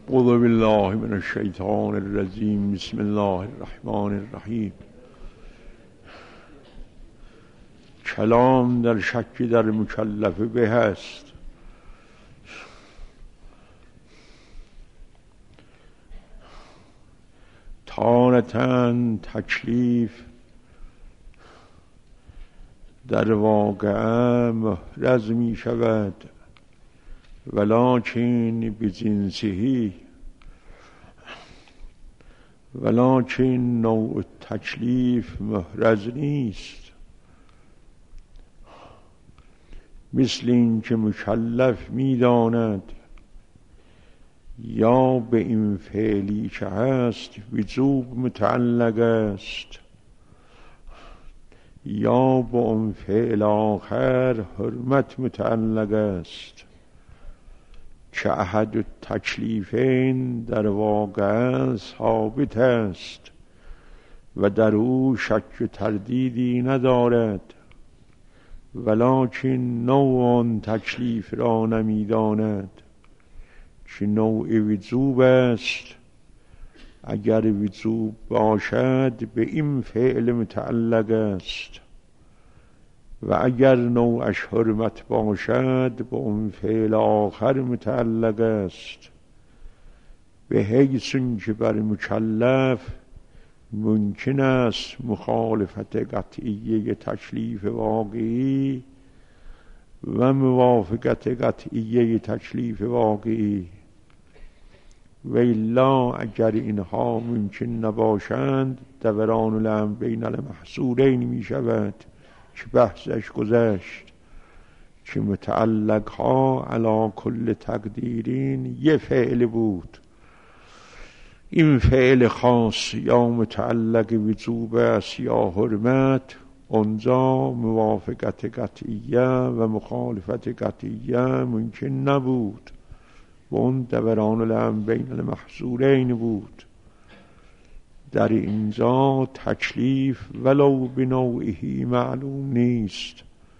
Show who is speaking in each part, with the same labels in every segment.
Speaker 1: اعوذ بالله من الشیطان الرجیم. بسم الله الرحمن الرحیم. کلام در شک در مکلفه به است. تارتاً تکلیف در واقعه محرز می شود، ولکن بجنسه، ولکن نوع تکلیف محرز نیست. مثل این که مکلف می داند یا به این فعلی که هست وجوب متعلق است، یا به اون فعل آخر حرمت متعلق است، که احد التکلیفین در واقع ثابت است و در او شک و تردیدی ندارد، ولکن نوع تکلیف را نمیداند که نوع وجوب است. اگر وجوب باشد به این فعل متعلق است و اگر نوعش حرمت باشد به اون فعل آخر متعلق است، به حیث که بر مکلف ممکن است مخالفت قطعیه تکلیف واقعی و موافقت قطعیه تکلیف واقعی، و الا اگر اینها ممکن نباشند دوران الامر بین المحصورین می شود که بحثش گذشت، که متعلق ها علی کل تقدیرین یه فعل بود. این فعل خاص یا متعلق وجوب است یا حرمت، اونجا موافقت قطعیه و مخالفت قطعیه ممکن نبود و اون دوران الامر بین المحصورین بود. در اینجا تکلیف ولو بنوعه معلوم نیست،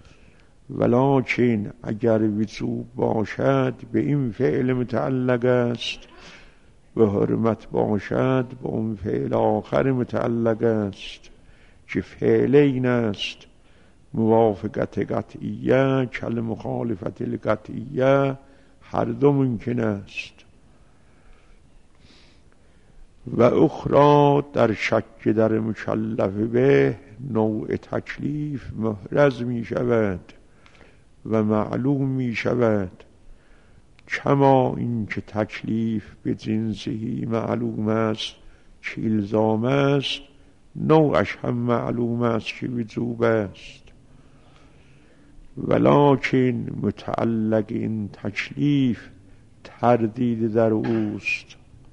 Speaker 1: ولکن اگر وجوب باشد به این فعل متعلق است و حرمت باشد به اون فعل آخر متعلق است، که فعلین است، موافقت قطعیه کل مخالفت القطعیه، هر دو ممکن است. و اخرى در شک در مکلف به نوع تکلیف محرز می شود و معلوم می شود، کما این که تکلیف به جنسهی معلوم است که الزام است، نوعش هم معلوم است که وجوب است، ولکن متعلق این تکلیف تردید در اوست.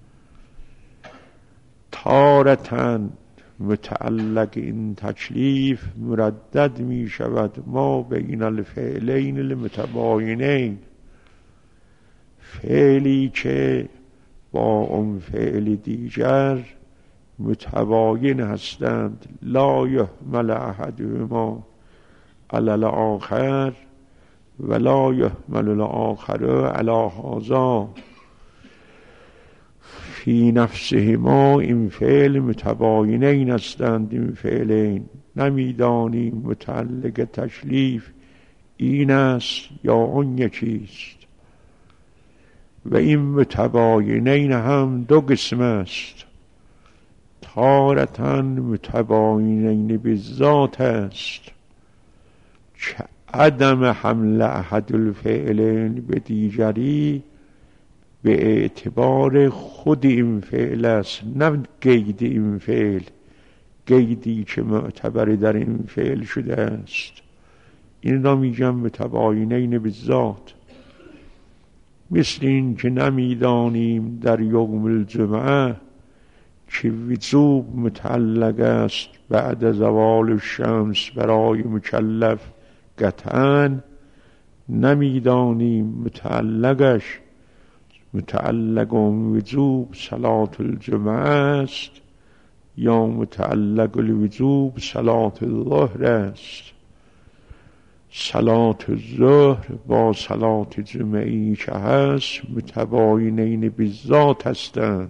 Speaker 1: تارتاً متعلق این تکلیف مردد می شود ما بین الفعلین المتباینین، فعلی که با اون فعل دیگر متباین هستند، لا یحمل احدهما علی الاخر ولا یحمل الاخر علی هذا، فی نفسهما این فعل متباینین هستند. این فعلین نمیدانیم متعلق تکلیف این است یا اون یکیست، و این متباینین هم دو قسم است. تارتاً متباینین بالذات است که عدم حمل احد الفعلین به دیگری به اعتبار خود این فعل است، نه قید این فعل، قیدی که معتبر در این فعل شده است. این را میگم متباینین بالذات. مثل این که نمیدانیم در یوم الجمعه که وجوب متعلق است بعد زوال الشمس برای مکلف، قطعاً نمیدانیم متعلقش متعلق وجوب صلاة الجمعه است یا متعلق الوجوب صلاة الظهر است. صلات الظهر با صلات جمعی که هست متباینین بالذات هستند،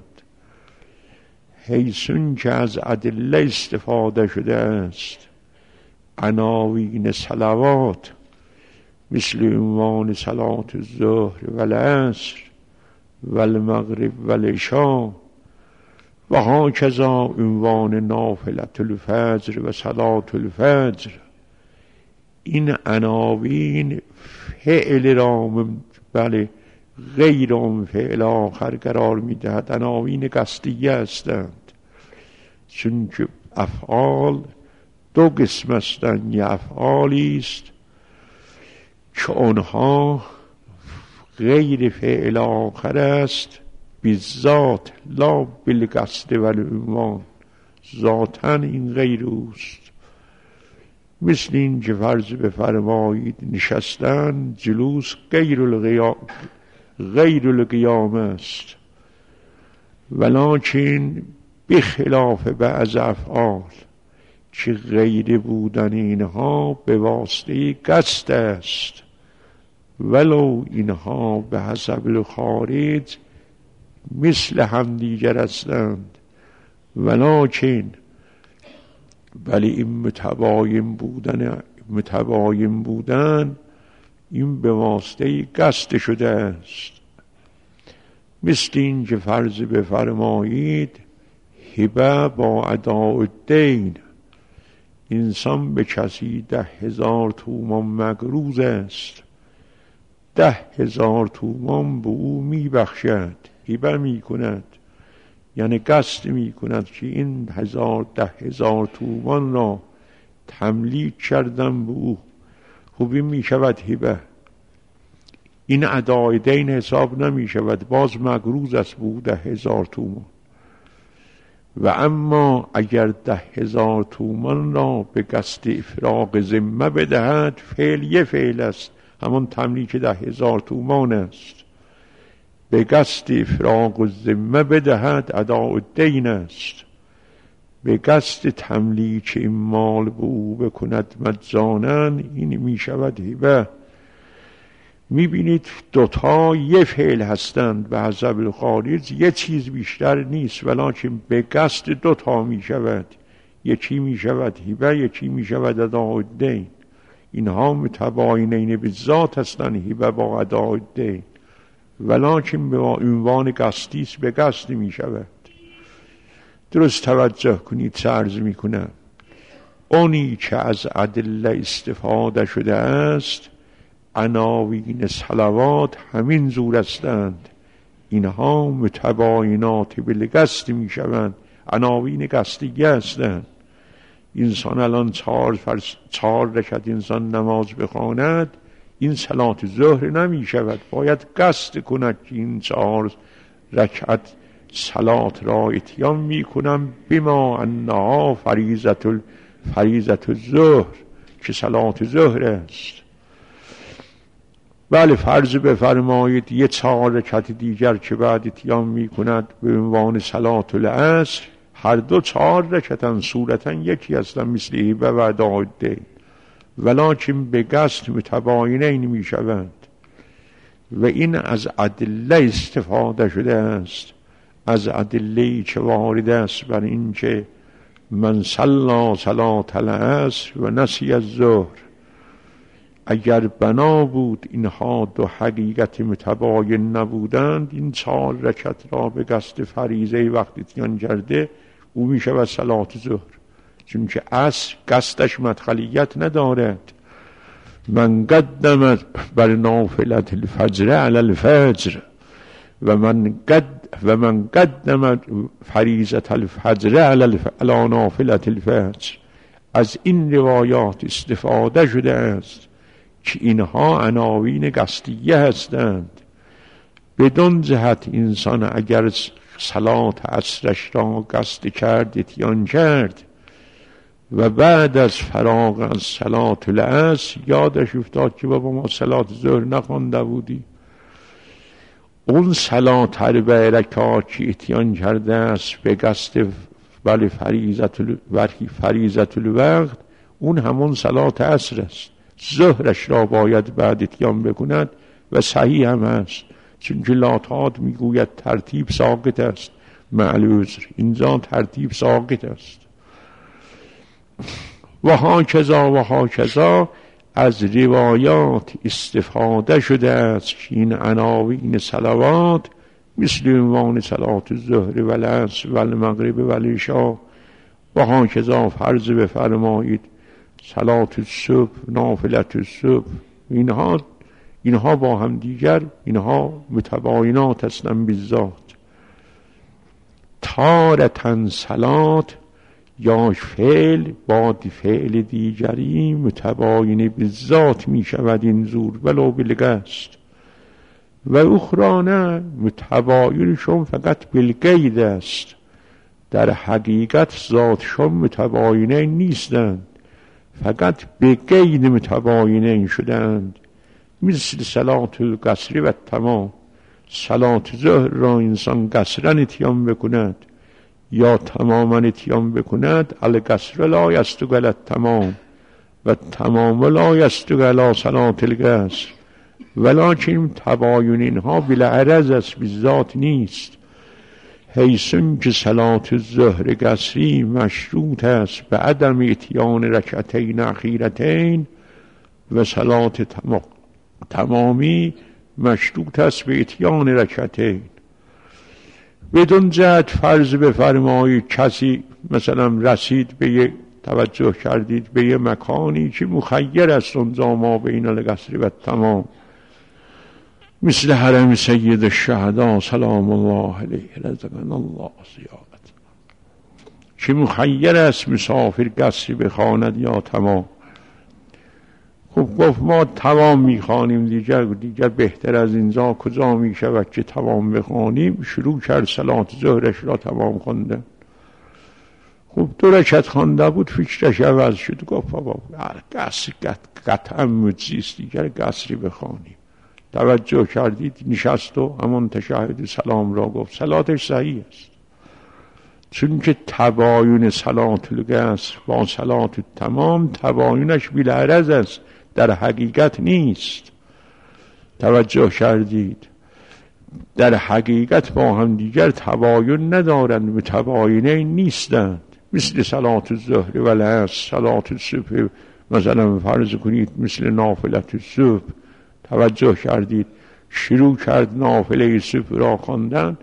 Speaker 1: حیثون که از ادله استفاده شده است. عناوین صلوات مثل عنوان صلات الظهر و العصر و المغرب و العشاء و هاکذا عنوان نافلة الفجر و صلات الفجر. این عناوین فعل را غیر اون فعل آخر قرار میدهد، عناوین قصدیه هستند، چون که افعال دو قسم هستند. یه افعالی است که آنها غیر فعل آخر است بالذات لا بالقصد و العنوان، ذاتاً این غیر اوست. مثل این که فرض بفرمایید نشستن جلوس غیر القیام است، ولکن بخلاف بعض افعال که غیر بودن اینها به واسطه قصد است، ولو اینها به حسب الخارج مثل هم دیگر هستند، ولکن ولی این متباین بودن این به واسطه قصد شده است. مثل این که فرض بفرمایید هبه با اداء الدین، انسان به کسی 10,000 تومان مقروض است، 10,000 تومان به او میبخشد، هبه میکند، یعنی قصد میکند که این 10,000 تومان را تملیک کردم به او. خوبی میشود هبه، این ادای دین حساب نمیشود، باز مقروض است به او 10,000 تومان. و اما اگر 10,000 تومان را به قصد افراغ ذمه بدهد، فعل یه فعل است، همون تملیک 10,000 تومان است. به قصد افراغ الذمه بدهد اداء الدین است. به قصد تملیک این مال به او بکند مجانا، این می شود هبه. می بینید دوتا یه فعل هستند، به حسب الخارج یه چیز بیشتر نیست، ولکن به قصد دوتا می شود، یکی می شود هبه، یکی می شود اداء الدین. اینها متباینین بالذات هستند، هبه با اداء الدین، ولکن به عنوان قصدی است، به قصد می شود. درست توجه کنید چه عرض می کنم. اونی که از ادله استفاده شده است، عناوین صلوات همین زور هستند، اینها متباینات بالقصد می شوند، عناوین قصدیه هستند. انسان الان 4 رکعت انسان نماز بخواند، این صلات ظهر نمی شود، باید قصد کند که این 4 رکعت صلات را اتیان می کنم بما انها فریضة الظهر، که صلات ظهر است. بله فرض بفرمایید یه 4 رکعت دیگر که بعد اتیان می کند به عنوان صلات العصر، هر دو 4 رکعتن، صورتا یکی هستن، مثل هبه و اداء الدین، ولکن به قصد متباینین می شوند. و این از ادله استفاده شده است، از ادله‌ای که وارد است بر این که من صلی صلات العصر و نسی الظهر، اگر بنا بود اینها دو حقیقت متباین نبودند، این 4 رکعت را به قصد فریضه وقتی اتیان کرده او می شود صلات ظهر، چون که عصر قصدش مدخلیت ندارد. من قدم بر نافلة الفجر علی الفجر و من قدم فریضة الفجر علی نافلة الفجر. از این روایات استفاده شده است که اینها عناوین قصدیه هستند. بدون جهت انسان اگر صلات عصرش را قصد کرد، اتیان کرد و بعد از فراغ از صلات العصر یادش افتاد که بابا ما صلات ظهر نخوانده بودی، اون صلات 4 رکعات که اتیان کرده است به قصد فریضة الوقت، اون همون صلات عصر است، ظهرش را باید بعد اتیان بکند و صحیح هم است، چون که لاتات میگوید ترتیب ساقط است معلوذر، اینجا ترتیب ساقط است. و هاکذا از روایات استفاده شده است که این عناوین صلوات مثل عنوان صلات الظهر و العصر و المغرب و العشاء و هاکذا فرض بفرمایید صلات الصبح، نافلت الصبح، اینها با هم دیگر اینها متباینات هستند بالذات. تارتن صلات یا فعل با فعل دیگری متباین بالذات می شود این زور ولو بالقصد، و اخرانه متباینشون فقط بالقید است، در حقیقت ذاتشون متباینه نیستند، فقط به قید متباینه شدند. مثل صلات القصر و تمام، صلات ظهر را انسان قصرا اتیان بکند یا تماما اتیان بکند، القصر لا یصدق علی التمام و تمام لا یصدق علی صلات القصر، ولکن تباین اینها بالعرض است بالذات نیست، حیثون که صلات الظهر قصری مشروط است به عدم اتیان رکعتین اخیرتین و صلات تمامی مشروط است به اتیان رکعتین. بدون جهت فرض بفرمایید کسی مثلا رسید به یک، توجه کردید به یک مکانی که مخیر است اونجا ما بین القصر و تمام، مثل حرم سید الشهدا سلام الله علیه رزقنا الله زیارت، که مخیر است مسافر قصر بخواند یا تمام. خب گفت ما تمام میخوانیم، دیگر بهتر از اینجا کجا میشود که تمام بخوانیم. شروع کرد صلات ظهرش را تمام خونده. خب 2 رکعت خوانده بود، فکرش عوض شد، گفت بابا قصر قطعا مجزیست، دیگر قصری بخوانیم. توجه کردید نشست و همون تشهد سلام را گفت، صلاتش صحیح است، چون که تباین صلات القصر با صلات التمام تباینش بالعرض است، در حقیقت نیست. توجه کردید در حقیقت با هم دیگر تباین ندارند، متباینه نیستند. مثل صلات الظهر و العصر، صلات الصبح مثلا فرض کنید مثل نافلت الصبح، توجه کردید شروع کرد نافله صبح را خواندن،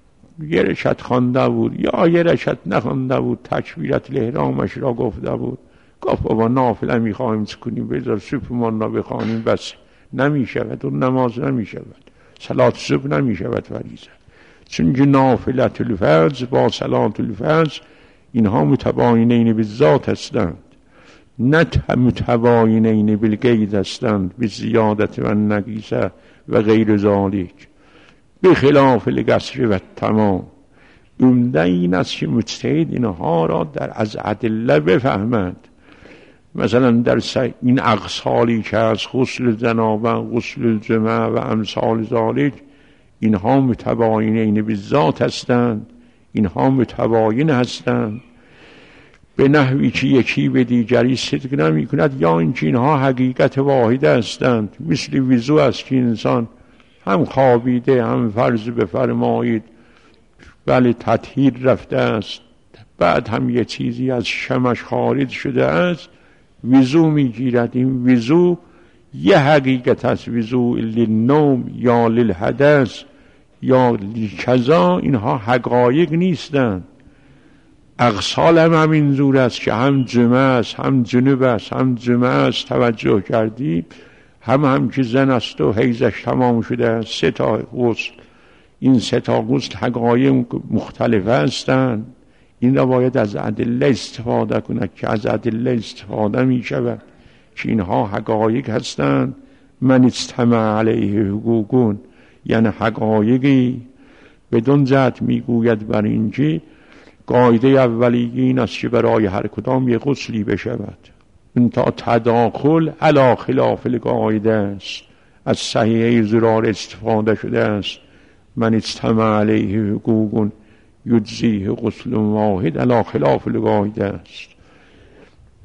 Speaker 1: 1 رکعت خوانده بود یا 1 رکعت نخوانده بود، تکبیرت الاحرامش را گفته بود، گفت بابا نافله میخواهیم چه کنیم، بذار صبح من را بخوانیم بس. نمیشود، اون نماز نمیشود، صلات صبح نمیشود فریضه، چون که نافلت الفرض با صلات الفرض اینها متباینین بالذات هستند، نه متباینین بالقید هستند، به زیادت و نقیصه و غیر ذالک، به خلاف القصر و تمام. عمده این است که مجتهد اینها را از ادله بفهمد. مثلا در این اقصالی که از غسل جنابه، غسل الجمعه و امثال ذالک، اینها متباینین بالذات هستند، اینها متباین هستند به نحوی که یکی به دیگری صدق نمی کند، یا اینکه اینها حقیقت واحده هستند. مثل وضو است که انسان هم خوابیده، هم فرض بفرمایید ولی تطهیر رفته است، بعد هم یه چیزی از شمش خارج شده است، وضو میگیرد. این وضو یه حقیقت است، وضو للنوم یا للحدث یا لکذا، اینها حقایق نیستند. اغسال هم همین زور است که هم جمعه است، هم جنوب است، هم جمعه است. توجه کردی هم که زن است و حیضش تمام شده است، 3 تا غسل. این 3 تا غسل حقایق مختلف هستند. این را باید از ادله استفاده کند که از ادله استفاده می شود که اینها حقایق هستند. من استمع علیه حقوقون، یعنی حقایقی. بدون جهت می گوید بر اینکه قاعده اولی این است که برای هر کدام یک غسلی بشود. این تا تداخل علی خلاف القاعده است، از صحیحه زرار استفاده شده است. من استمع علیه حقوقون یجزیه غسل واحد، علی خلاف القاعده است.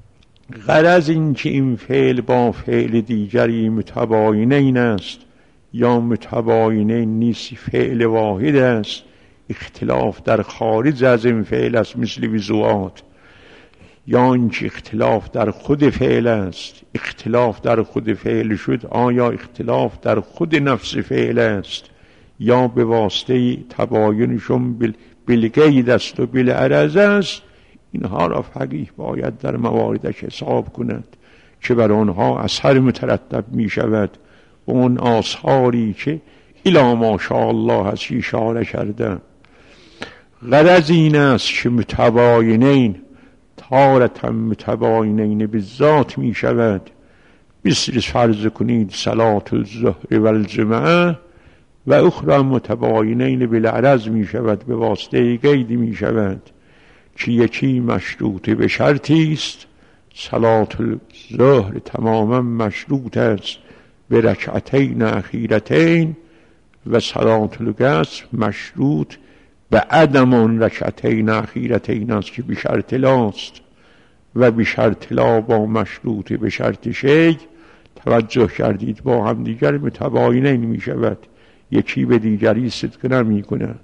Speaker 1: غرض این که این فعل با فعل دیگری متباینین است یا متباینین نیست، فعل واحد است، اختلاف در خارج از این فعل است مثل وضوعات، یا اینکه اختلاف در خود فعل است. اختلاف در خود فعل شد، آیا اختلاف در خود نفس فعل است یا به واسطه تباینشون بالقید است و بالعرض است؟ اینها را فقیه باید در مواردش حساب کند که بر آنها اثر مترتب می شود و اون آثاری که الی ماشاءالله هست اشاره کردن. غرض این است که متباینین تارة متباینین به ذات می شود، مثل فرض کنید صلاة الظهر و الجمعه، و اخرى متباینین بالعرض می شود، به واسطه قید می شود که یکی مشروط به شرطی است. صلاة الظهر تماما مشروط است به رکعتین اخیرتین و صلاة العصر مشروط به عدم آن رکعتین اخیرتین است که به شرط لاست، و به شرط لا با مشروط به شرط شی توجه کردید با هم دیگر متباینین می شود، یکی به دیگری صدق نمی کند.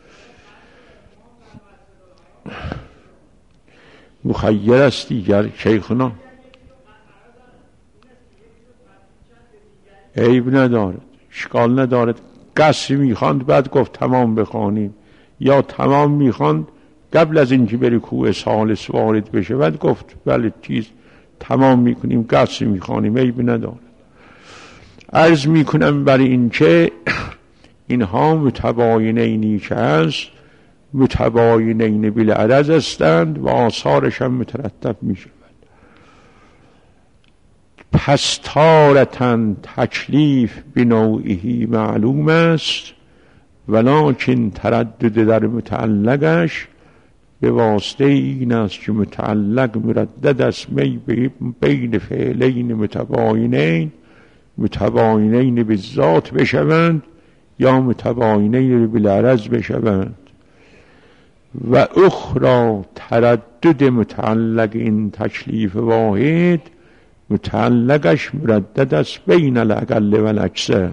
Speaker 1: مخیر است دیگر شیخنا، عیب ندارد، اشکال ندارد. قصر میخواند بعد گفت تمام بخوانیم، یا تمام میخواند قبل از اینکه بری کوه ثالث وارد بشه بعد گفت بله چیز تمام میکنیم، قصر میخوانیم، عیب ندارد. عرض میکنم برای اینکه اینها متباینینی که هست متباینین بالعرض هستند و آثارش هم مترتب می شود. پس تارةً تکلیف به نوعی معلوم است، ولکن تردد در متعلقش به واسطه این است که متعلق مردد است بین فعلین متباینین به ذات بشوند یا متباینین بالعرض بشوند. و اخرى تردد متعلق این تکلیف واحد متعلقش مردد است بین الاقل و الاکثر،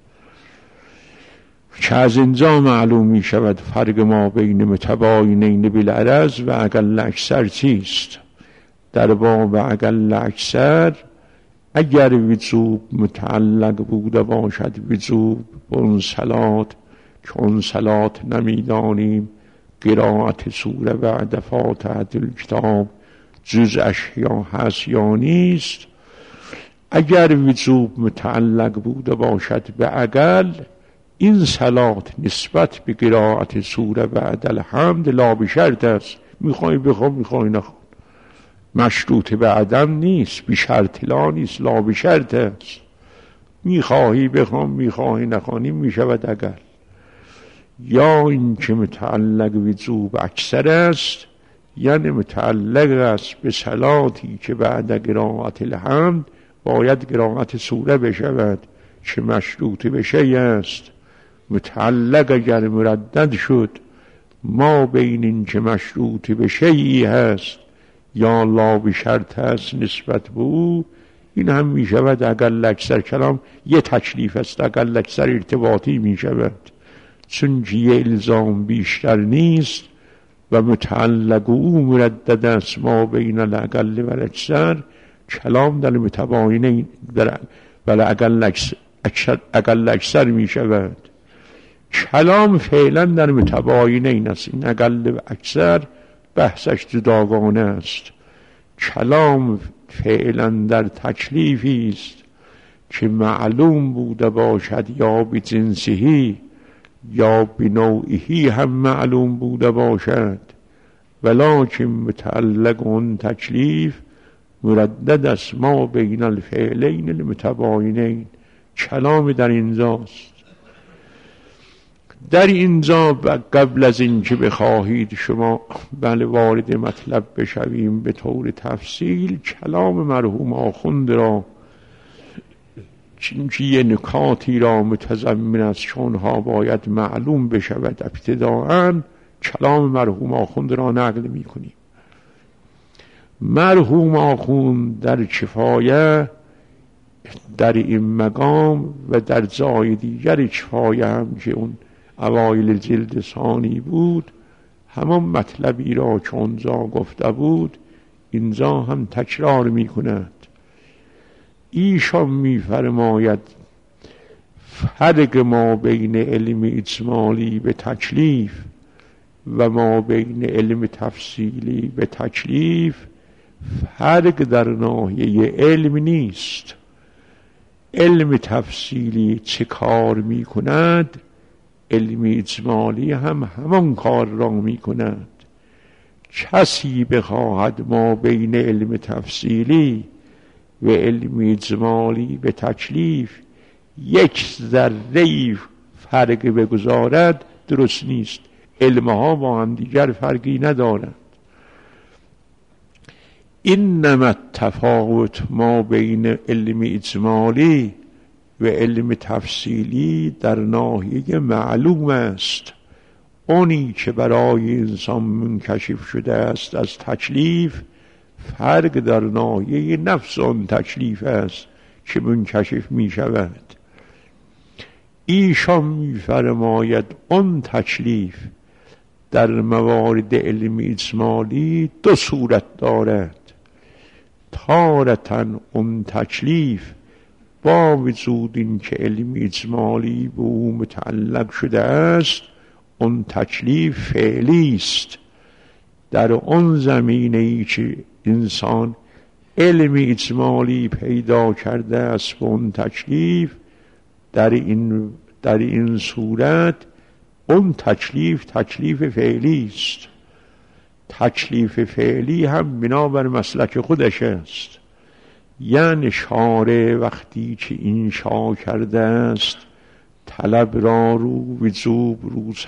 Speaker 1: که از اینجا معلوم می شود فرق ما بین متباینین بالعرض و اقل اکثر چیست. در باب اقل اکثر اگر وجوب متعلق بوده باشد، وجوب اون صلات که اون صلات نمیدانیم قرائت سوره بعد فاتحه الکتاب جزءش یا هست یا نیست، اگر وجوب متعلق بوده باشد به اقل، این صلات نسبت به قرائت سوره بعد الحمد لا بشرط است، میخوای بخون میخوای نخون، مشروط به عدم نیست، به شرط لا نیست، لا بشرط است، میخواهی بخون میخواهی نخونی میشود اقل. یا این که متعلق وجوب اکثر است، یعنی متعلق است به صلاتی که بعد قرائت الحمد باید قرائت سوره بشود که مشروط به شیء است. متعلق اگر مردد شد ما بین این که مشروط به شیئی هست یا لا بشرط هست نسبت به او، این هم می شود اقل اکثر. کلام یه تکلیف است، اقل اکثر ارتباطی می شود، چون یه الزام بیشتر نیست و متعلق او مردد است ما بین الاقل و الاکثر. کلام در متباینین ولی اقل اکثر می شود. کلام فعلا در متباینین است، این اقل و اکثر بحثش جداگانه است. کلام فعلا در تکلیفی است که معلوم بوده باشد یا به جنسهی یا به نوعی هم معلوم بوده باشد، ولکن متعلق اون تکلیف مردد است ما بین الفعلین المتباینین. کلام در اینجاست. در اینجا قبل از اینکه بخواهید شما بله وارد مطلب بشویم به طور تفصیل، کلام مرحوم آخوند را چونکه یه نکاتی را متضمن است چونها باید معلوم بشود، ابتداءً کلام مرحوم آخوند را نقل می کنیم. مرحوم آخوند در کفایه در این مقام و در جای دیگر کفایه هم که اون اوایل جلد ثانی بود همان مطلبی را که اونجا گفته بود اینجا هم تکرار می کند. ایشان می فرماید فرق ما بین علم اجمالی به تکلیف و ما بین علم تفصیلی به تکلیف فرق در ناحیه علم نیست. علم تفصیلی چه کار می کند علم اجمالی هم همان کار را می کند. کسی بخواهد ما بین علم تفصیلی و علم اجمالی به تکلیف یک ذره فرق بگذارد درست نیست. علمها با هم دیگر فرقی ندارند. اینما التفاوت ما بین علم اجمالی و علم تفصیلی در ناحیه معلوم است. اونی که برای انسان منکشف شده است از تکلیف فرق در ناحیه نفس آن تکلیف است که منکشف می شود. ایشان می فرماید آن تکلیف در موارد علم اجمالی دو صورت دارد. تارةً اون تکلیف با وجود این که علم اجمالی به او متعلق شده است اون تکلیف فعلی است. در اون زمینه‌ای که انسان علم اجمالی پیدا کرده است به اون تکلیف در این صورت اون تکلیف فعلی است. تکلیف فعلی هم بنابر مسلک خودش است. یعنی شارع وقتی که انشا کرده است طلب را رو وجوب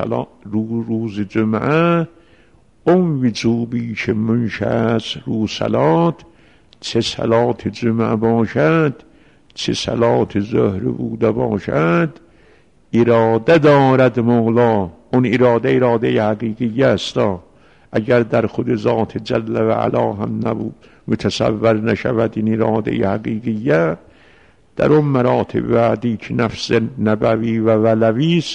Speaker 1: روز جمعه اون وجوبی که منشأ است رو صلات چه صلات جمعه باشد چه صلات ظهر بوده باشد اراده دارد مولا. اون اراده حقیقی است. اگر در خود ذات جل و علا هم نبود متصور نشود این اراده حقیقیه در اون مراتب بعدی که نفس نبوی و ولوی است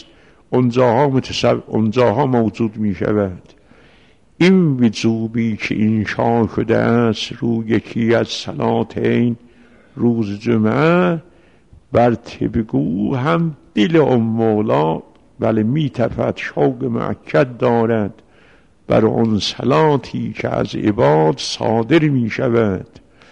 Speaker 1: اونجاها موجود می شود. این وجوبی که انشا شده است رو یکی از صلاتین روز جمعه بر طبقو هم دل اون مولا بله می تفت شوق مؤکد دارد بر اون صلاتی که از عباد صادر می شود.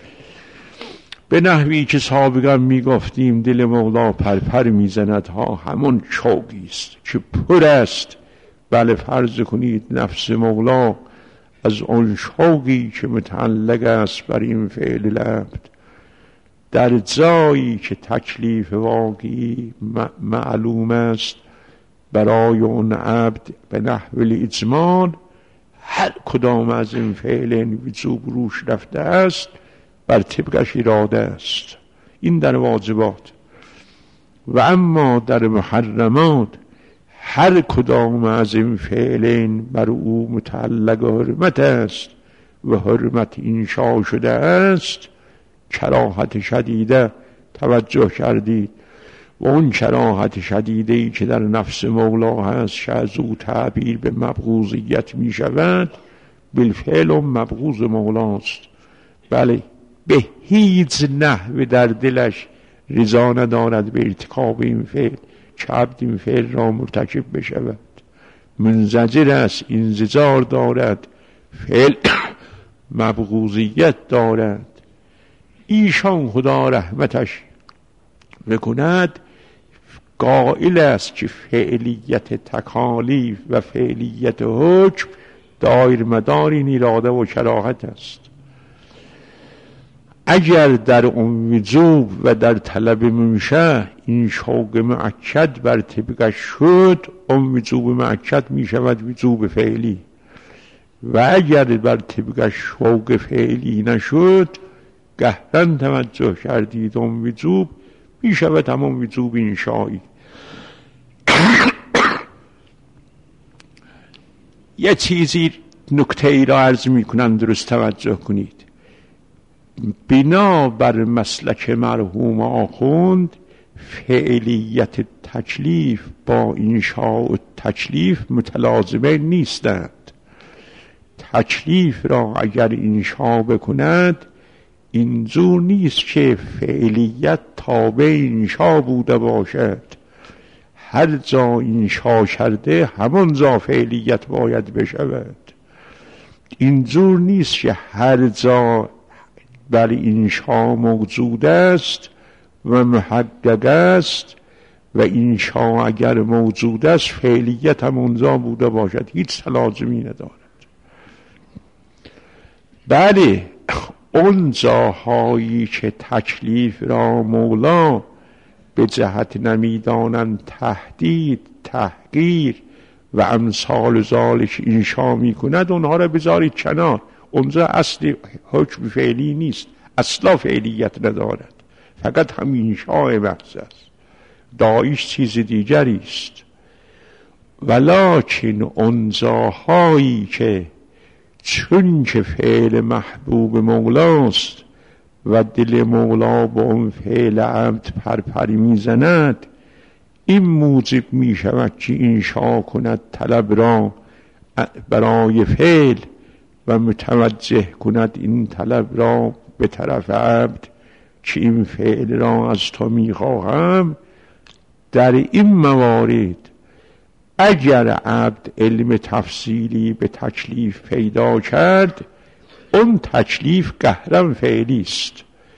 Speaker 1: به نحوی که سابقا می گفتیم دل مولا پرپر می زند ها همون شوقی است که پر است. بله فرض کنید نفس مولا از اون شوقی که متعلق است بر این فعل العبد در جایی که تکلیف واقعی معلوم است برای اون عبد به نحو الاجمال هر کدام از این فعلین وجوب روش رفته است بر طبقش اراده است. این در واجبات. و اما در محرمات هر کدام از این فعلین بر او متعلق حرمت است و حرمت انشا شده است. کراهت شدیده توجه کردید و اون کراهت شدیده‌ای که در نفس مولا هست که از او تعبیر به مبغوضیت می شود بالفعل و مبغوض مولاست. بله به هیچ نحو در دلش رضا ندارد به ارتکاب این فعل که عبد این فعل را مرتکب بشود. منزجر است، انزجار دارد، فعل مبغوضیت دارد. ایشان خدا رحمتش بکند قائل است که فعلیت تکالیف و فعلیت حکم دایر مدار این اراده و کراهت است. اگر در اون وجوب و در طلب منشأ این شوق مؤکد بر طبقش شد اون وجوب مؤکد می شود وجوب فعلی و اگر بر طبقش شوق فعلی نشد گهرن توجه کردید اون وجوب می شود همون وجوب انشایی. یه چیزی نکته ای را عرض می کنم درست توجه کنید. بنا بر مسلک مرحوم آخوند فعلیت تکلیف با انشاء تکلیف متلازمه نیستند. تکلیف را اگر انشاء بکند اینجور نیست که فعلیت تابع انشاء بوده باشد. هر جا انشاء کرده همان جا فعلیت باید بشود. اینجور نیست که هر جا بر انشاء موجود است و محقق است و انشاء اگر موجود است فعلیت هم اونجا بوده باشد. هیچ تلازمی ندارد. بله، اون جاهایی که تکلیف را مولا به جهت نمیدانند تهدید، تحقیر و امثال ذالک انشاء می کند، اونها را بذارید کنار. اونجا اصل حکم فعلی نیست، اصلا فعلیت ندارد، فقط هم انشاء محض است، دایش چیز دیگری است. ولکن اون جاهایی که چون که فعل محبوب مولاست و دل مولا با اون فعل عبد پرپری میزند، این موجب می شود که انشاء کند طلب را برای فعل و متوجه کند این طلب را به طرف عبد که این فعل را از تو می خواهم. در این موارد اگر عبد علم تفصیلی به تکلیف پیدا کرد، اون تکلیف قهرا فعلی است.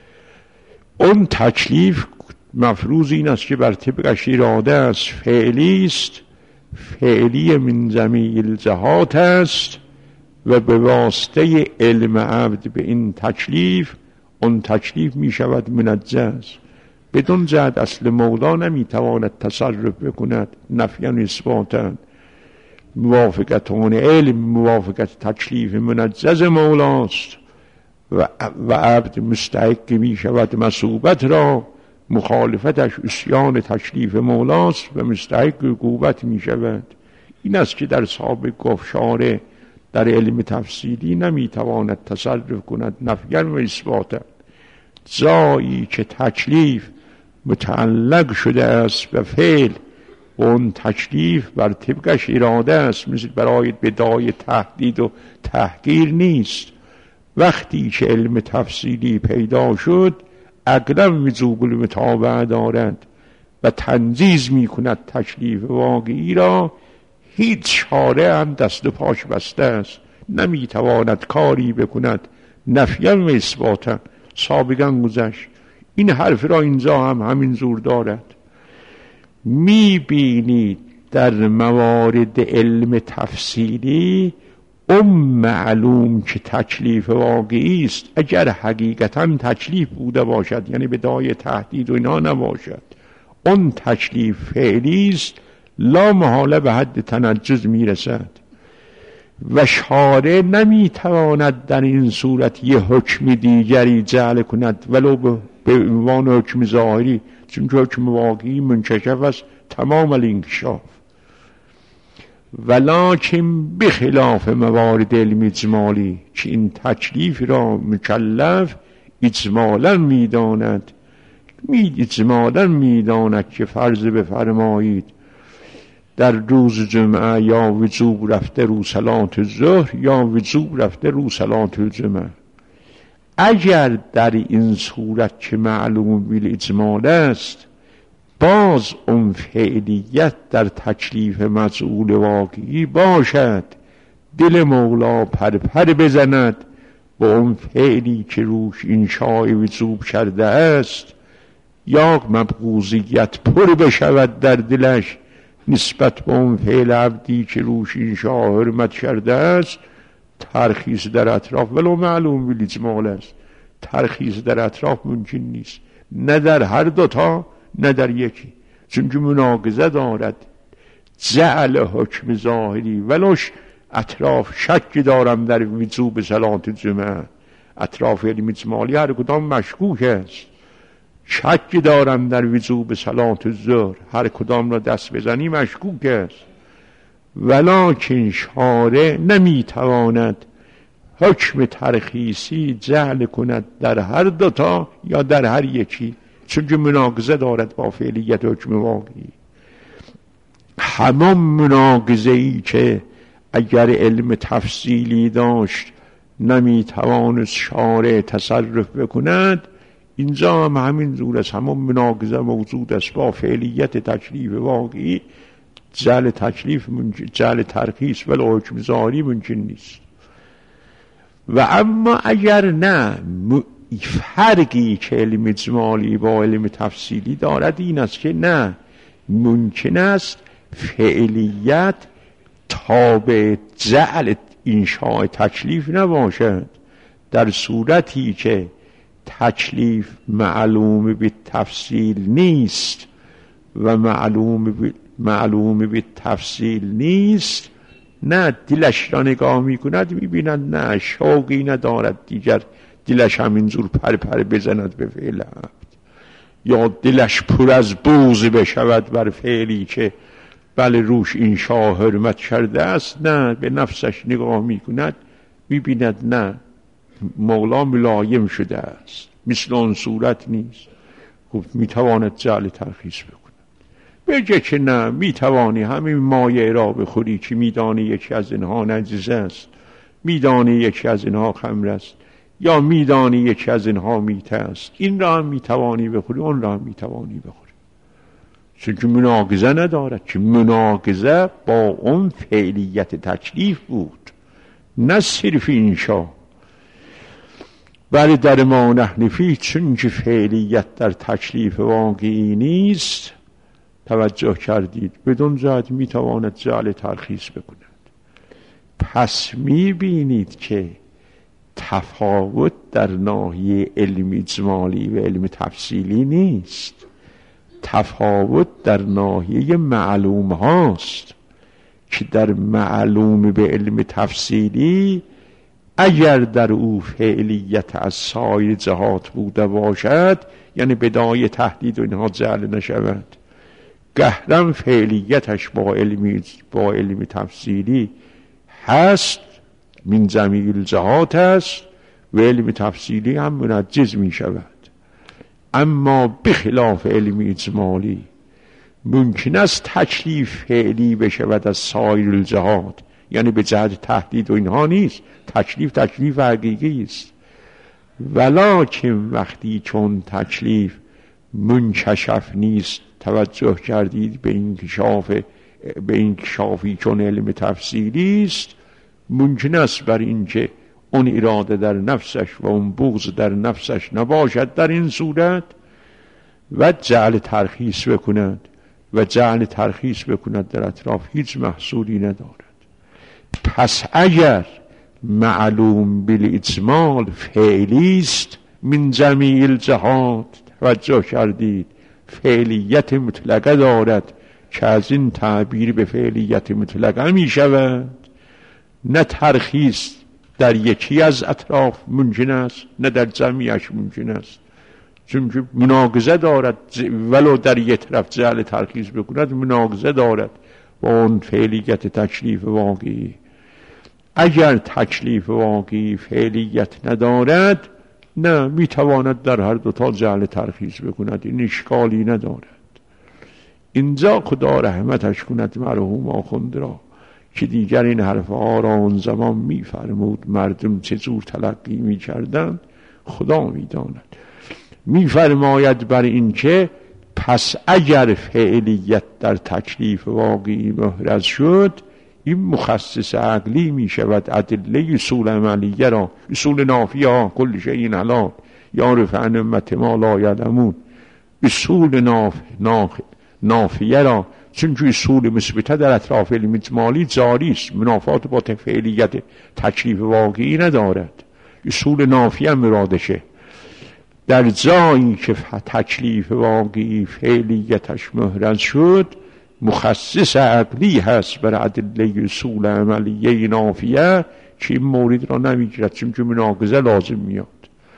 Speaker 1: اون تکلیف مفروض این است که بر طبقش اراده است، فعلی است، فعلی من جمیع الجهات است و به واسطه علم عبد به این تکلیف، اون تکلیف می شود منجز. بدون جهت اصل مولا نمی تواند تصرف بکند، نفیاً اثباتاً. موافقت اون علم موافقت تکلیف منجز مولاست و عبد مستحق می شود مصوبت را، مخالفتش عصیان تکلیف مولاست و مستحق عقوبت می شود. این است که در سابق گفت شارع در علم تفصیلی نمی تواند تصرف کند، نفیاً و اثباتاً. جایی که تکلیف متعلق شده است به فعل و اون تکلیف بر طبقش اراده است، مثل برای بدای تهدید و تحقیر نیست. وقتی که علم تفصیلی پیدا شد، اغلب وجوب المتابعه دارد و تنجیز می کند تکلیف واقعی را. هیچ شارع هم دست و پاش بسته است، نمی تواند کاری بکند، نفیاً و اثباتاً. سابقاً گذشت. این حرف را اینجا هم همین زور دارد. می بینید در موارد علم تفصیلی اون معلوم که تکلیف واقعی است، اگر حقیقتاً تکلیف بوده باشد، یعنی بدای تهدید و اینا نباشد، اون تکلیف فعلی است، لا محاله به حد تنجز می رسد و شارع نمی تواند در این صورت یه حکم دیگری جعل کند ولو به عنوان حکم ظاهری، چون حکم واقعی منکشف است تمام الانکشاف. ولکن بخلاف موارد علم اجمالی که این تکلیف را مکلف اجمالا میداند، اجمالا میداند که فرض بفرمایید در روز جمعه یا وجوب رفته رو صلات الظهر یا وجوب رفته رو صلات الجمعه. اگر در این صورت که معلوم بالاجمال است، باز اون فعلیت در تکلیف مجعول واقعی باشد، دل مولا پرپر بزند با اون فعلی که روش انشاء وجوب کرده است، یا مبغوضیت پر بشود در دلش نسبت به اون فعل عبدی که روش انشاء حرمت کرده است، ترخیص در اطراف ولو معلوم بالاجمال است، ترخیص در اطراف ممکن نیست، نه در هر دوتا نه در یکی، چون که مناقضه دارد. جعل حکم ظاهری ولوش اطراف شک دارم در وجوب صلات جمعه، اطراف علم اجمالی هر کدام مشکوک است. شک دارم در وجوب صلات الظهر، هر کدام را دست بزنی مشکوک است. ولکن شارع نمیتواند حکم ترخیصی جعل کند در هر دوتا یا در هر یکی، چون که مناقضه دارد با فعلیت حکم واقعی. همان مناقضه ای که اگر علم تفصیلی داشت نمیتوانست شارع تصرف بکند، اینجا هم همین جور است. همان مناقضه موجود است با فعلیت تکلیف واقعی. جعل تکلیف جعل ترخیص ولی حکم ظاهری ممکن نیست. و اما اگر نه، فرقی که علم اجمالی با علم تفصیلی دارد این است که نه ممکن است فعلیت تابع جعل انشاء تکلیف نباشد، در صورتی که تکلیف معلوم به تفصیل نیست و معلوم به تفصیل نیست. نه دلش را نگاه میکند میبیند نه شوقی ندارد دیگر دلش همینجور پر بزند به فعل عبد، یا دلش پر از بغض بشود بر فعلی که بله روش انشاء حرمت کرده است. نه به نفسش نگاه میکند میبیند نه مولا ملایم شده است، مثل آن صورت نیست. خب میتواند جعل ترخیص بکند. بگه که نه میتوانی همین مایه را بخوری که میدانی یکی از اینها نجس است، میدانی یکی از اینها خمر است، یا میدانی یکی از اینها میته است، این را هم میتوانی بخوری اون را هم میتوانی بخوری، چون که مناقضه ندارد. که مناقضه با اون فعلیت تکلیف بود نه صرف انشا. بله در ما نحن فیه، چون که فعلیت در تکلیف واقعی نیست، توجه کردید، بدون جهت میتواند جعل ترخیص بکند. پس میبینید که تفاوت در ناحیه علم اجمالی و علم تفصیلی نیست، تفاوت در ناحیه معلوم هاست. که در معلوم به علم تفصیلی اگر در او فعلیت از سایر جهات بوده باشد، یعنی بدای تهدید و اینها جعل نشود، گهرم فعلیتش با علم تفصیلی هست، من جمیع الجهات است و علم تفصیلی هم منجز می شود. اما بخلاف علم اجمالی ممکن است تکلیف فعلی بشود از سایر الجهات، یعنی به جهت تهدید و اینها نیست، تکلیف حقیقی است. ولکن وقتی چون تکلیف منکشف نیست، توجه کردید به انکشافی چون علم تفصیلی است، ممکن است بر اینکه اون اراده در نفسش و اون بغض در نفسش نباشد در این صورت و جعل ترخیص بکند و جعل ترخیص بکند در اطراف هیچ محصولی ندارد. پس اگر معلوم بالاجمال فعلی است من جمیع الجهات، توجه کردید فعلیت مطلقه دارد که از این تعبیر به فعلیت مطلقه می شود، نه ترخیص در یکی از اطراف ممکن است نه در جمعیش ممکن است، چون که مناقضه دارد. ولو در یک طرف جعل ترخیص بکند مناقضه دارد با اون فعلیت تکلیف واقعی. اگر تکلیف واقعی فعلیت ندارد، نه میتواند در هر دوتا جعل ترخیص بکند، این اشکالی ندارد. اینجا خدا رحمتش کند مرحوم آخوند را که دیگر این حرفها را اون زمان میفرمود، مردم چجور تلقی میکردند خدا میداند. میفرماید بر این که پس اگر فعلیت در تکلیف واقعی محرز شد، این مخصص عقلی می شود. ادله اصول عملیه را، اصول نافیه ها، کل شیء حلال یعرف عن امت ما لا یعلمون، اصول نافیه را، چون که اصول مثبته در اطراف علم اجمالی جاری است، منافات با فعلیت تکلیف واقعی ندارد، اصول نافیه مرادشه. در جایی که تکلیف واقعی فعلیتش محرز شد، مخصص عقلی هست بر ادله اصول عملیه نافیه که این مورد را نمیگیرد، چون که مناقضه لازم میاد.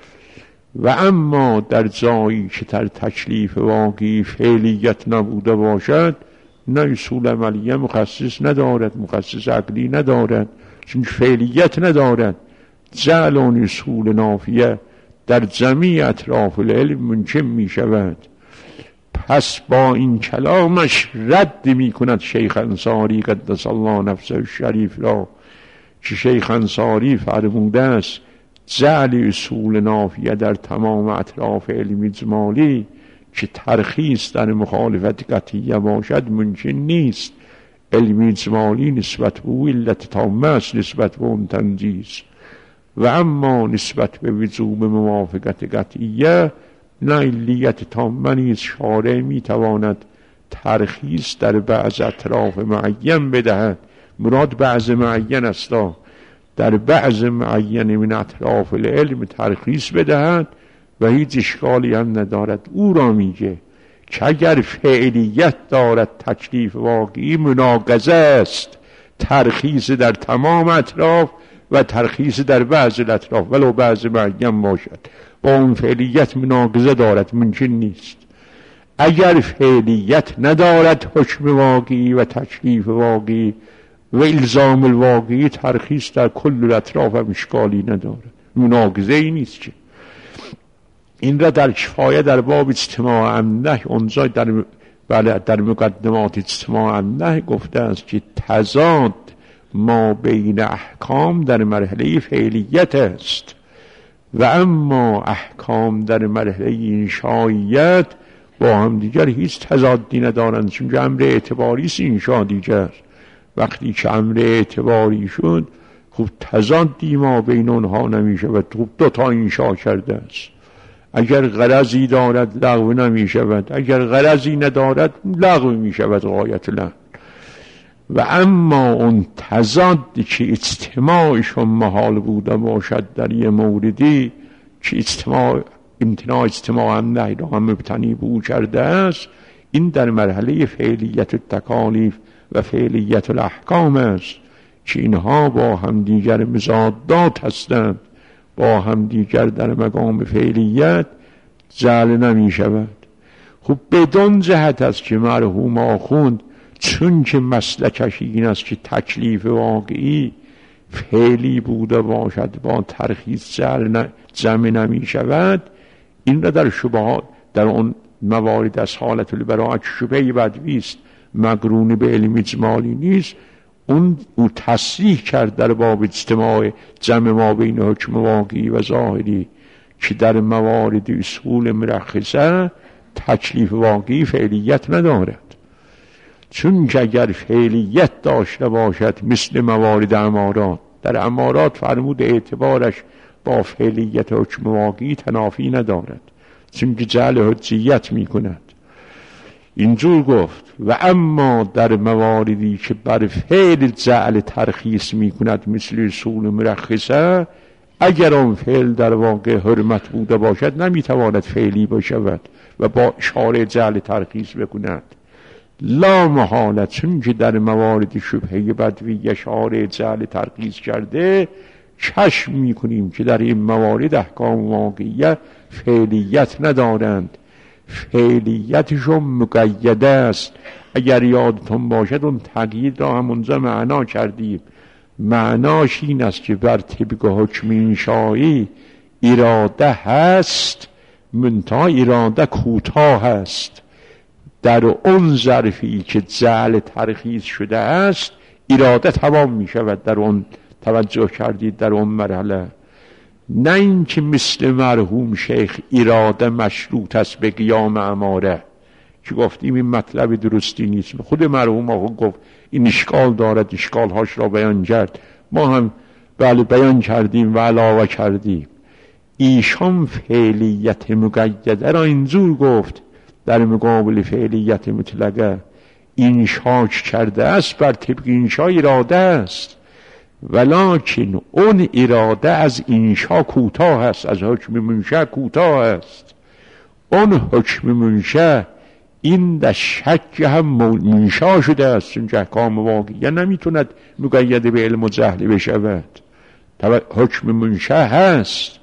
Speaker 1: و اما در جایی که در تکلیف واقعی فعلیت نبوده باشد، نه اصول عملیه مخصص ندارد، مخصص عقلی ندارد، چون فعلیت ندارد. جعل آن اصول نافیه در جمیع اطراف العلم ممکن می شود. پس با این کلامش رد می کند شیخ انصاری قدس الله نفسه الشریف را که شیخ انصاری فرموده است جعل اصول نافیه در تمام اطراف علم اجمالی که ترخیص در مخالفت قطعیه باشد ممکن نیست. علم اجمالی نسبت به او علت تامه است، نسبت به اون تنجیز، و اما نسبت به وجوب موافقت قطعیه نه علیت تامه نیست. شارع می تواند ترخیص در بعض اطراف معین بدهد، مراد بعض معین است، در بعض معین من اطراف العلم ترخیص بدهد و هیچ اشکالی هم ندارد. او را میگه که اگر فعلیت دارد تکلیف واقعی مناقضه است، ترخیص در تمام اطراف و ترخیص در بعض الاطراف ولو بعض معین باشد، با اون فعلیت مناقضه دارد، ممکن نیست. اگر فعلیت ندارد حکم واقعی و تکلیف واقعی و الزام الواقعی، ترخیص در کل الاطراف هم اشکالی ندارد، مناقضه ای نیست. که این را در کفایه در باب اجتماع النهی اونجا در مقدمات اجتماع النهی گفته است که تضاد ما بین احکام در مرحله فعلیت است و اما احکام در مرحله انشائیت با هم دیگر هیچ تضادی ندارند، چون امر اعتباری است، انشا دیگر. وقتی که امر اعتباری شد خب تضادی ما بین اونها نمیشه و خب دو تا انشا کرده است. اگر غرضی دارد لغو نمی شود، اگر غرضی ندارد لغو می شود غایت الامر. و اما اون تضادی که اجتماعشون محال بوده باشد در یه موردی که امتناع اجتماع النهی را هم مبتنی به او کرده است، این در مرحله فعلیت التکالیف و فعلیت الاحکام است که اینها با هم دیگر مضادات هستند، با هم دیگر در مقام فعلیت جعل نمی شود. خب بدون جهت است که مرحوم آخوند چون که مسلکش این است که تکلیف واقعی فعلی بوده باشد با ترخیص جمع نمی شود، این را در شبهات در اون موارد از حالت البراءت شبهی بدویست مقرون به علم اجمالی نیست، او تصریح کرد در باب اجتماع جمع ما بین حکم واقعی و ظاهری که در موارد اصول مرخصه تکلیف واقعی فعلیت ندارد. چون که اگر فعلیت داشته باشد مثل موارد امارات، در امارات فرمود اعتبارش با فعلیت حکم واقعی تنافی ندارد، چون که جعل حجیت می کند. اینجور گفت و اما در مواردی که بر فعل جعل ترخیص می کند مثل اصول مرخصه، اگر آن فعل در واقع حرمت بوده باشد نمی تواند فعلی باشد و با شارع جعل ترخیص بکند. لا محاله، چون که در موارد شبهه بدوی شارع جعل ترخیص کرده، چشم می کنیم که در این موارد احکام واقعیه فعلیت ندارند، فعلیتشون مقیده است. اگر یادتون باشد اون تقیید را همونجا معنا کردیم. معناش این است که بر طبق حکم انشایی اراده هست، منتها اراده کوتاه است. در اون ظرفی که جعل ترخیص شده است اراده تمام می شود. در اون توجه کردید در اون مرحله، نه این که مثل مرحوم شیخ اراده مشروط است به قیام اماره که گفتیم این مطلب درستی نیست. خود مرحوم آقا گفت این اشکال دارد، اشکالهاش را بیان کرد، ما هم بله بیان کردیم و علاوه کردیم. ایشان فعلیت مقیده را اینجور گفت در مقابل فعلیت مطلقه انشاء کرده است، بر طبق انشاء اراده است، ولکن اون اراده از انشاء کوتاه است، از حکم منشأ کوتاه است. اون حکم منشأ این در شک هم منشأ شده است، چون احکام واقعیه نمیتوند مقید به علم و جهل بشود، حکم منشأ هست،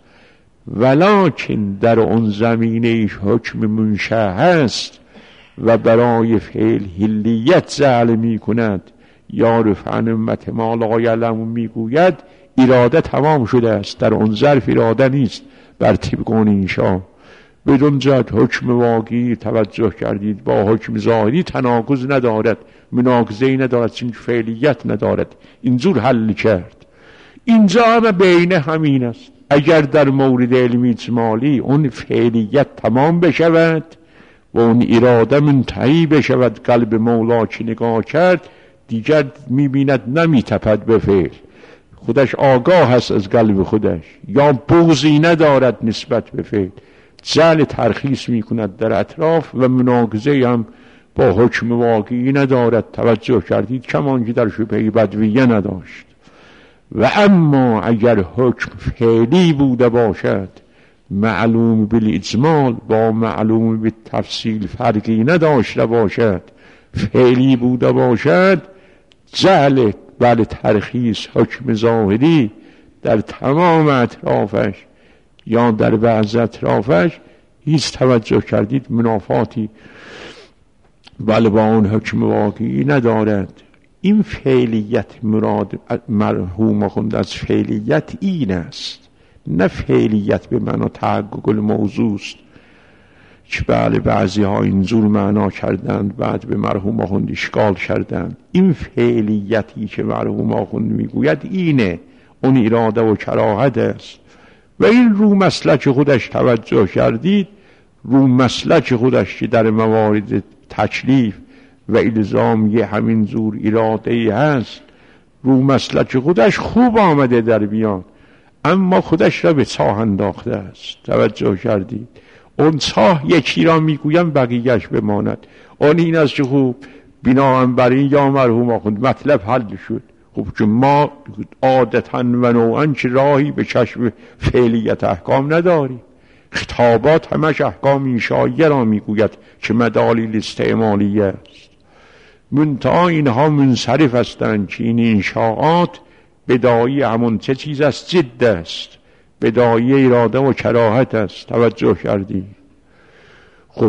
Speaker 1: ولکن در اون زمینه حکم منشأ هست و برای فعل حلیت جعل می کند. یا رفعن امت ما لا یعلم میگوید اراده تمام شده است، در اون ظرف اراده نیست بر طبق اون انشا. بدون جهت حکم واقعی توجه کردید با حکم ظاهری تناقض ندارد، مناقضه‌ای ندارد، چون فعلیت ندارد. اینجور حل کرد. اینجا هم بین همین است. اگر در مورد علم اجمالی اون فعلیت تمام بشود و اون اراده منتهی بشود، قلب مولا که نگاه کرد دیگر میبیند نمیتپد به فعل، خودش آگاه هست از قلب خودش، یا بغضی ندارد نسبت به فعل، جعل ترخیص میکند در اطراف و مناقضه هم با حکم واقعی ندارد. توجه کردید؟ کمان که در شبهه بدویه نداشت. و اما اگر حکم فعلی بوده باشد، معلوم بالاجمال با معلوم بالتفصیل فرقی نداشته باشد، فعلی بوده باشد، جعل بل ترخیص حکم ظاهری در تمام اطرافش یا در بعض اطرافش هیچ توجه کردید منافاتی بل با اون حکم واقعی ندارد. این فعلیت مراد مرحوم خوند از فعلیت این است، نه فعلیت به معنا تحقق الموضوع است که بله بعضی ها اینجور معنا کردند، بعد به مرحوم آخوند اشکال کردند. این فعلیتی که مرحوم آخوند میگوید اینه، اون اراده و کراهت است. و این رو مسلک خودش توجه کردید، رو مسلک خودش که در موارد تکلیف و الزام یه همین زور اراده هست، رو مسلک خودش خوب آمده در بیان، اما خودش را به چاه انداخته است. توجه کردید؟ اون چاه یکی را میگویم بقیهش بماند. اون این است که خوب بناهم بر این یا مرحوم آخوند مطلب حل شد. خب که ما عادتا و نوعا که راهی به کشف فعلیت احکام نداریم. خطابات همش احکام انشائیه را میگوید که مدالیل استعمالیه است. منتها اینها منصرف هستند که این انشاءات بدایی همون چه چیز است؟ جد است، بدایی اراده و کراهت است. توجه کردی؟ خب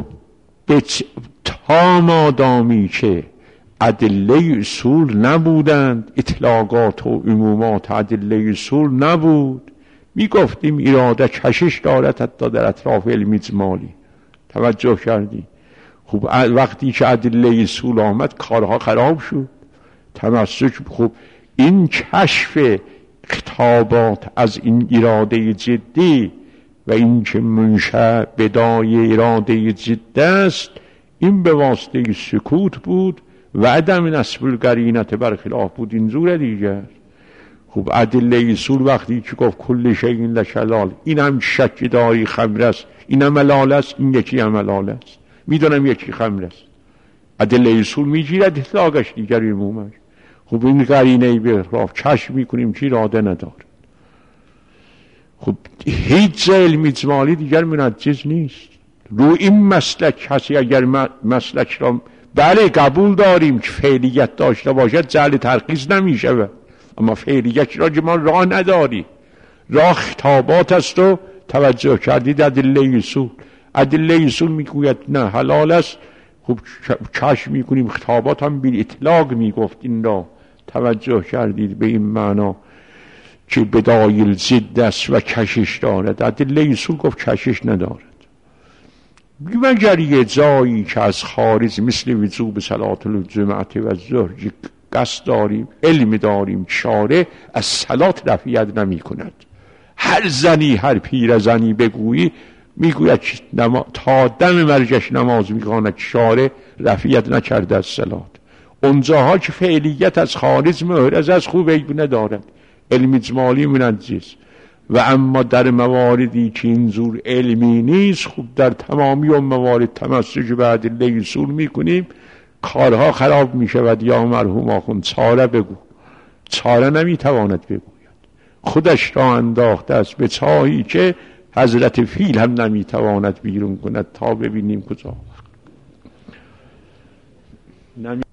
Speaker 1: تا مادامی که ادله اصول نبودند، اطلاقات و عمومات ادله اصول نبود، می گفتیم اراده کشش دارد حتی در اطراف علم اجمالی. توجه کردی؟ خب وقتی که ادله اصول آمد کارها خراب شد، تمسک. خب این کشف خطابات از این اراده جدی و این که منشأ بدای اراده جد است، این به واسطه سکوت بود و عدم نصب القرینت برخلاف بود. این زور دیگر. خب ادله اصول وقتی که گفت کل شیء لحلال، این هم شک داری خمر است، این هم حلال است، این یکی هم حلال است، میدونم یکی خمر است، ادله اصول میگیرد اطلاقش دیگر عمومش. خب این قرینه به اطراف کشف میکنیم که اراده نداره. خب هیچ علم اجمالی دیگر منجز نیست. رو این مسلک کسی اگر مسلک را بله قبول داریم که فعلیت داشته باشد جعل ترخیص نمیشه، اما فعلیت را که ما راه نداری، راه خطابات است. و توجه کردید ادله اصول، ادله اصول میگوید نه حلال است، خب کشف میکنیم. خطابات هم بی اطلاق میگفت این را. توجه کردید به این معنا که بدایل ضد است و کشش دارد. ادله اصول گفت کشش ندارد، مگر یه جایی که از خارج مثل وجوب صلات الجمعه و الظهر قصد داریم، علم داریم، شارع از صلات رفعیت نمی کند. هر زنی هر پیر زنی بگویی میگوید تا دم مرگش نماز میخواند، شارع رفعیت نکرده از صلات. اونجاها که فعلیت از خارج محرز از خوب عیب ندارد، علم اجمالی منجز. و اما در مواردی که اینجور علمی نیست، خوب در تمامی اون موارد تمسک به ادله اصول میکنیم، کارها خراب میشود. یا مرحوم آخوند چاره بگو، چاره نمیتواند بگوید، خودش را انداخته است به چاهی که حضرت فیل هم نمیتواند بیرون کند. تا ببینیم کجا